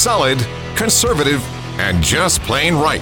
solid, conservative, and just plain right.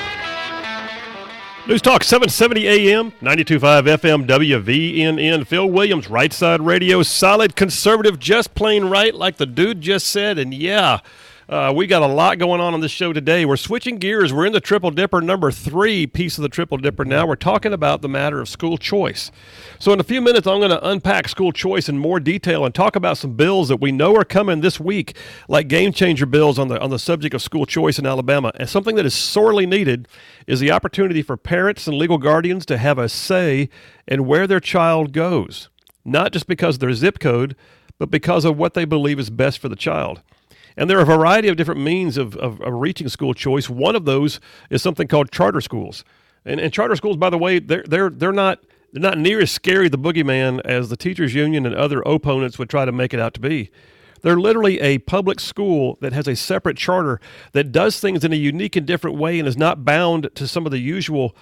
News Talk 770 AM, 92.5 FM, WVNN. Phil Williams, Right Side Radio, solid, conservative, just plain right, like the dude just said. And yeah, we got a lot going on this show today. We're switching gears. We're in the Triple Dipper, number 3 piece of the Triple Dipper now. We're talking about the matter of school choice. So in a few minutes, I'm going to unpack school choice in more detail and talk about some bills that we know are coming this week, like game-changer bills on the subject of school choice in Alabama. And something that is sorely needed is the opportunity for parents and legal guardians to have a say in where their child goes, not just because of their zip code, but because of what they believe is best for the child. And there are a variety of different means of reaching school choice. One of those is something called charter schools. And charter schools, by the way, they're not near as scary the boogeyman as the teachers union and other opponents would try to make it out to be. They're literally a public school that has a separate charter that does things in a unique and different way and is not bound to some of the usual,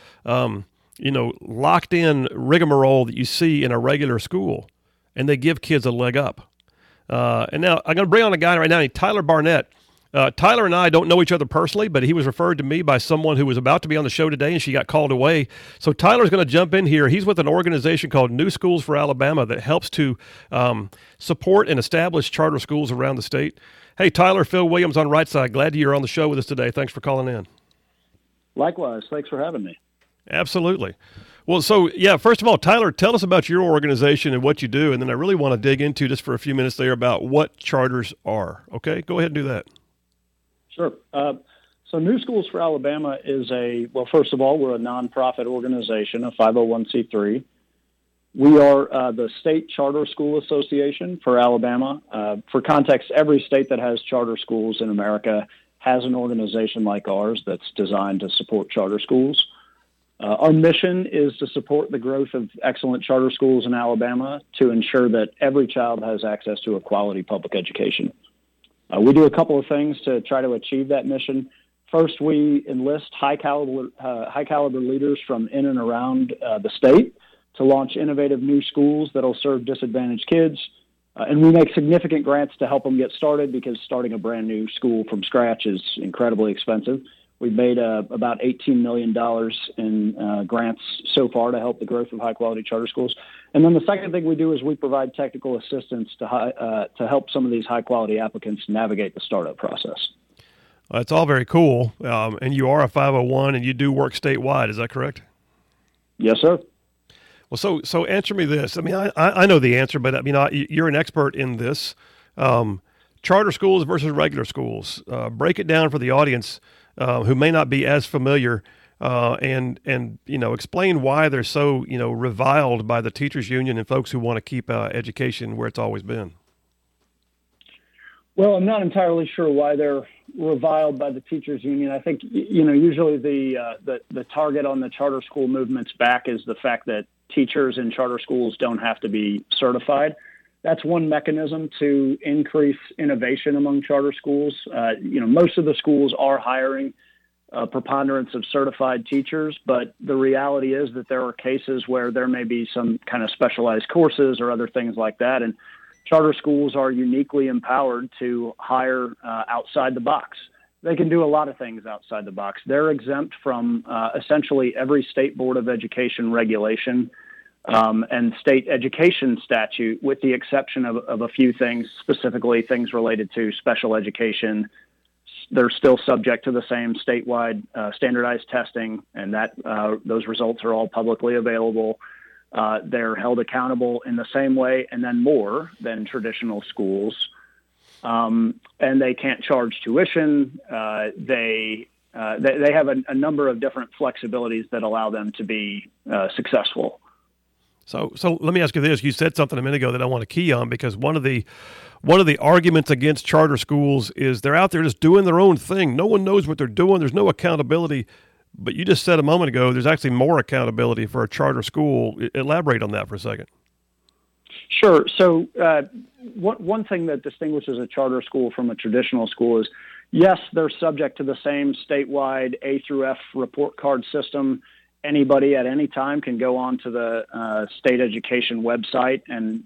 locked in rigmarole that you see in a regular school. And they give kids a leg up. And now I'm going to bring on a guy right now named Tyler Barnett. Tyler and I don't know each other personally, but he was referred to me by someone who was about to be on the show today, and she got called away. So Tyler's going to jump in here. He's with an organization called New Schools for Alabama that helps to support and establish charter schools around the state. Hey, Tyler, Phil Williams on Right Side. Glad you're on the show with us today. Thanks for calling in. Likewise. Thanks for having me. Absolutely. Well, so, yeah, first of all, Tyler, tell us about your organization and what you do, and then I really want to dig into just for a few minutes there about what charters are. Okay? Go ahead and do that. Sure. So New Schools for Alabama is first of all, we're a nonprofit organization, a 501c3. We are the State Charter School Association for Alabama. For context, every state that has charter schools in America has an organization like ours that's designed to support charter schools. Our mission is to support the growth of excellent charter schools in Alabama to ensure that every child has access to a quality public education. We do a couple of things to try to achieve that mission. First, we enlist high caliber leaders from in and around the state to launch innovative new schools that'll serve disadvantaged kids. And we make significant grants to help them get started because starting a brand new school from scratch is incredibly expensive. We've made about $18 million in grants so far to help the growth of high-quality charter schools. And then the second thing we do is we provide technical assistance to help some of these high-quality applicants navigate the startup process. It's all very cool. And you are a 501 and you do work statewide. Is that correct? Yes, sir. Well, so answer me this. I mean, I know the answer, but I mean, you're an expert in this. Charter schools versus regular schools. Break it down for the audience who may not be as familiar, and explain why they're so reviled by the teachers union and folks who want to keep education where it's always been. Well, I'm not entirely sure why they're reviled by the teachers union. I think usually the target on the charter school movement's back is the fact that teachers in charter schools don't have to be certified. That's one mechanism to increase innovation among charter schools. Most of the schools are hiring a preponderance of certified teachers, but the reality is that there are cases where there may be some kind of specialized courses or other things like that. And charter schools are uniquely empowered to hire outside the box. They can do a lot of things outside the box. They're exempt from essentially every state board of education regulation and state education statute, with the exception of a few things, specifically things related to special education. They're still subject to the same statewide standardized testing, and that those results are all publicly available. They're held accountable in the same way and then more than traditional schools. And they can't charge tuition. They have a number of different flexibilities that allow them to be successful. So let me ask you this. You said something a minute ago that I want to key on, because one of the arguments against charter schools is they're out there just doing their own thing. No one knows what they're doing. There's no accountability. But you just said a moment ago there's actually more accountability for a charter school. Elaborate on that for a second. Sure. So one thing that distinguishes a charter school from a traditional school is, yes, they're subject to the same statewide A through F report card system. Anybody at any time can go on to the state education website and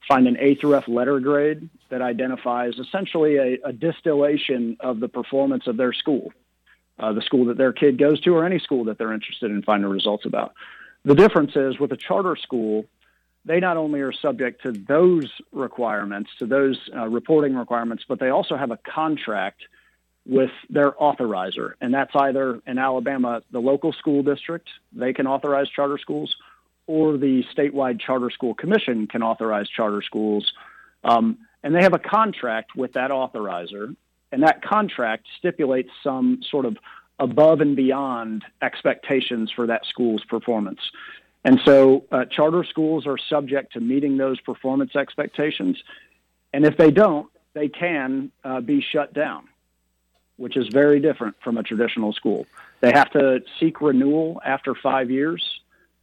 find an A through F letter grade that identifies essentially a distillation of the performance of their school, the school that their kid goes to, or any school that they're interested in finding results about. The difference is with a charter school, they not only are subject to those requirements, to those reporting requirements, but they also have a contract with their authorizer. And that's either in Alabama, the local school district, they can authorize charter schools, or the statewide charter school commission can authorize charter schools. And they have a contract with that authorizer, and that contract stipulates some sort of above and beyond expectations for that school's performance. And so charter schools are subject to meeting those performance expectations. And if they don't, they can be shut down, which is very different from a traditional school. They have to seek renewal after 5 years,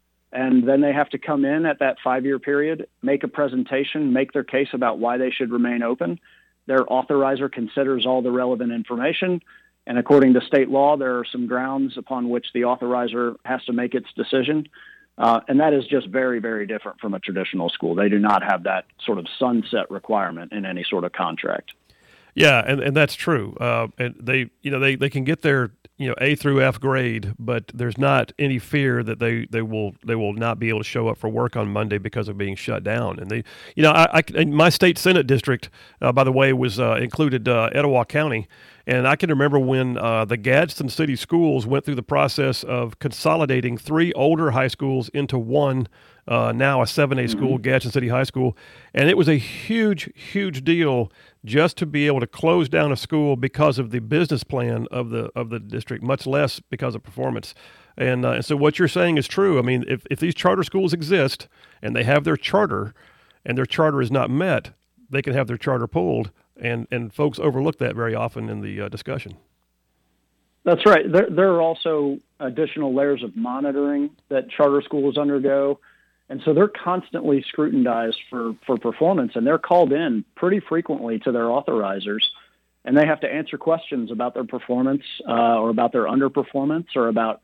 and then they have to come in at that 5-year period, make a presentation, make their case about why they should remain open. Their authorizer considers all the relevant information, and according to state law, there are some grounds upon which the authorizer has to make its decision. And that is just very, very different from a traditional school. They do not have that sort of sunset requirement in any sort of contract. Yeah, and that's true. And they can get their A through F grade, but there's not any fear that they will not be able to show up for work on Monday because of being shut down. And they, in my state Senate district, by the way, was included Etowah County. And I can remember when the Gadsden City Schools went through the process of consolidating 3 older high schools into one, now a 7A school, Gadsden City High School. And it was a huge, huge deal just to be able to close down a school because of the business plan of the district, much less because of performance. And so what you're saying is true. I mean, if these charter schools exist and they have their charter and their charter is not met, they can have their charter pulled. And folks overlook that very often in the discussion. That's right. There are also additional layers of monitoring that charter schools undergo. And so they're constantly scrutinized for performance, and they're called in pretty frequently to their authorizers. And they have to answer questions about their performance or about their underperformance or about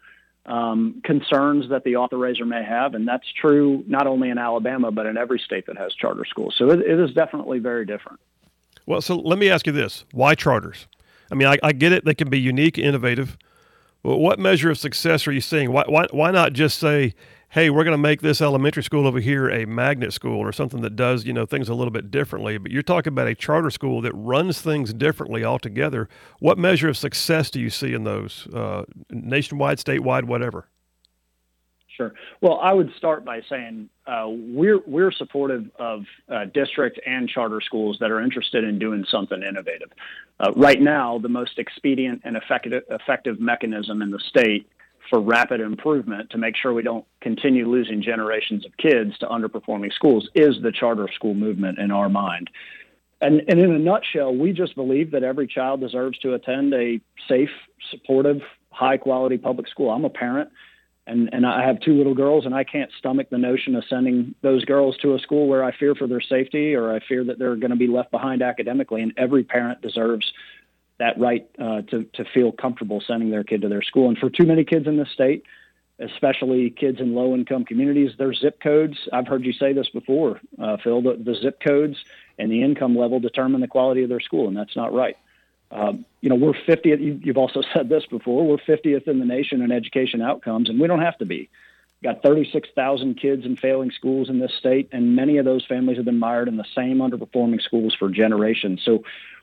concerns that the authorizer may have. And that's true not only in Alabama, but in every state that has charter schools. So it is definitely very different. Well, so let me ask you this. Why charters? I mean, I get it. They can be unique, innovative. But what measure of success are you seeing? Why not just say, hey, we're going to make this elementary school over here a magnet school or something that does, things a little bit differently? But you're talking about a charter school that runs things differently altogether. What measure of success do you see in those, nationwide, statewide, whatever? Sure. Well, I would start by saying we're supportive of district and charter schools that are interested in doing something innovative. Right now, the most expedient and effective mechanism in the state for rapid improvement to make sure we don't continue losing generations of kids to underperforming schools is the charter school movement in our mind. And in a nutshell, we just believe that every child deserves to attend a safe, supportive, high-quality public school. I'm a parent. And I have 2 little girls, and I can't stomach the notion of sending those girls to a school where I fear for their safety or I fear that they're going to be left behind academically. And every parent deserves that right to feel comfortable sending their kid to their school. And for too many kids in this state, especially kids in low-income communities, their zip codes, I've heard you say this before, Phil, the zip codes and the income level determine the quality of their school, and that's not right. We're 50th. You've also said this before. We're 50th in the nation in education outcomes, and we don't have to be. We've got 36,000 kids in failing schools in this state, and many of those families have been mired in the same underperforming schools for generations. So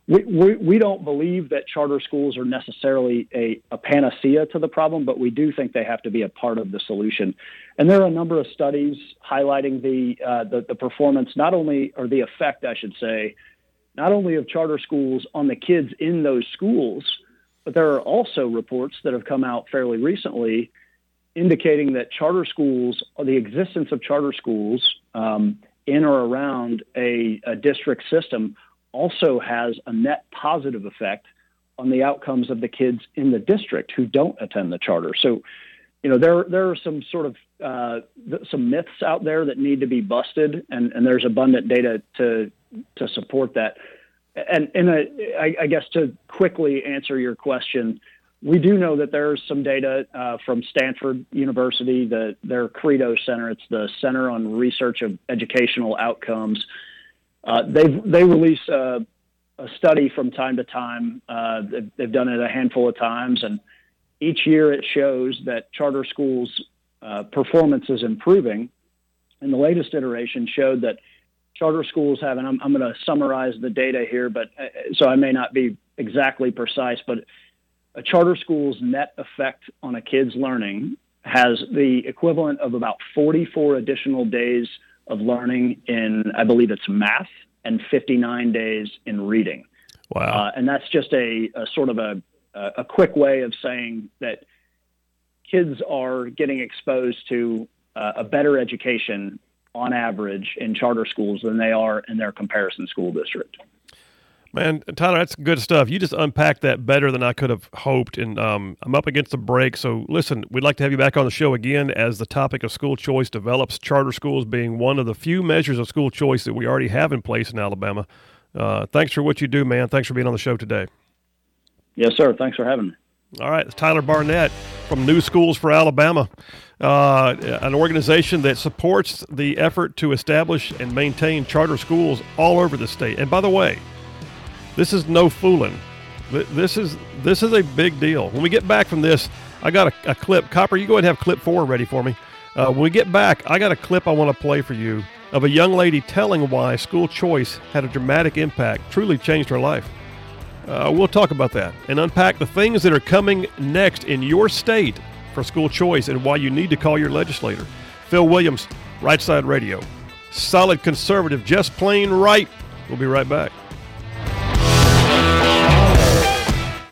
we don't believe that charter schools are necessarily a panacea to the problem, but we do think they have to be a part of the solution. And there are a number of studies highlighting the performance, not only, or the effect, I should say, not only of charter schools on the kids in those schools, but there are also reports that have come out fairly recently indicating that charter schools, or the existence of charter schools in or around a district system, also has a net positive effect on the outcomes of the kids in the district who don't attend the charter. So, there are some sort of some myths out there that need to be busted, and there's abundant data to support that. And I guess to quickly answer your question, we do know that there's some data from Stanford University, their Credo Center. It's the Center on Research of Educational Outcomes. They release a study from time to time. They've done it a handful of times, and each year it shows that charter schools' performance is improving. And the latest iteration showed that charter schools have, and I'm going to summarize the data here, but so I may not be exactly precise, but a charter school's net effect on a kid's learning has the equivalent of about 44 additional days of learning in, I believe it's math, and 59 days in reading. Wow. And that's just a sort of a quick way of saying that kids are getting exposed to a better education on average in charter schools than they are in their comparison school district. Man, Tyler, that's good stuff. You just unpacked that better than I could have hoped, and I'm up against the break. So listen, we'd like to have you back on the show again as the topic of school choice develops, charter schools being one of the few measures of school choice that we already have in place in Alabama. Thanks for what you do, man. Thanks for being on the show today. Yes, sir. Thanks for having me. All right, it's Tyler Barnett from New Schools for Alabama, an organization that supports the effort to establish and maintain charter schools all over the state. And by the way, this is no fooling. This is a big deal. When we get back from this, I got a clip. Copper, you go ahead and have clip 4 ready for me. When we get back, I got a clip I want to play for you of a young lady telling why school choice had a dramatic impact, truly changed her life. We'll talk about that and unpack the things that are coming next in your state for school choice and why you need to call your legislator. Phil Williams, Right Side Radio. Solid conservative, just plain right. We'll be right back.